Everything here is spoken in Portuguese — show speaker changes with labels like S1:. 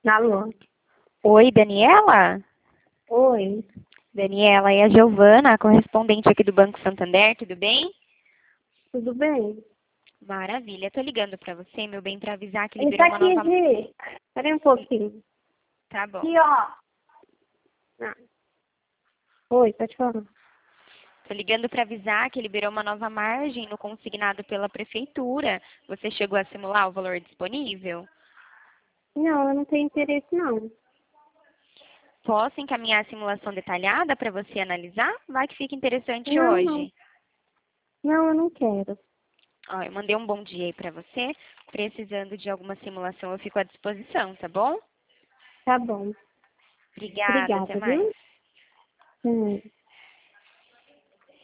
S1: Alô?
S2: Oi, Daniela?
S1: Oi.
S2: Daniela, é a Giovana, correspondente aqui do Banco Santander, tudo bem?
S1: Tudo bem?
S2: Maravilha, tô ligando pra você, meu bem, pra avisar que
S1: Ele tá
S2: liberou uma
S1: aqui,
S2: nova...
S1: Gi. Espera aí um pouquinho.
S2: Tá bom.
S1: Aqui, ó. Ah. Oi, pode falar.
S2: Tô ligando pra avisar que liberou uma nova margem no consignado pela prefeitura. Você chegou a simular o valor disponível?
S1: Não, eu não tenho interesse, não.
S2: Posso encaminhar a simulação detalhada para você analisar? Vai que fica interessante
S1: Não, não.
S2: hoje.
S1: Não, eu não quero.
S2: Ó, eu mandei um bom dia aí pra você. Precisando de alguma simulação, eu fico à disposição, tá bom?
S1: Tá bom.
S2: Obrigada, até
S1: Obrigada,
S2: mais.
S1: viu?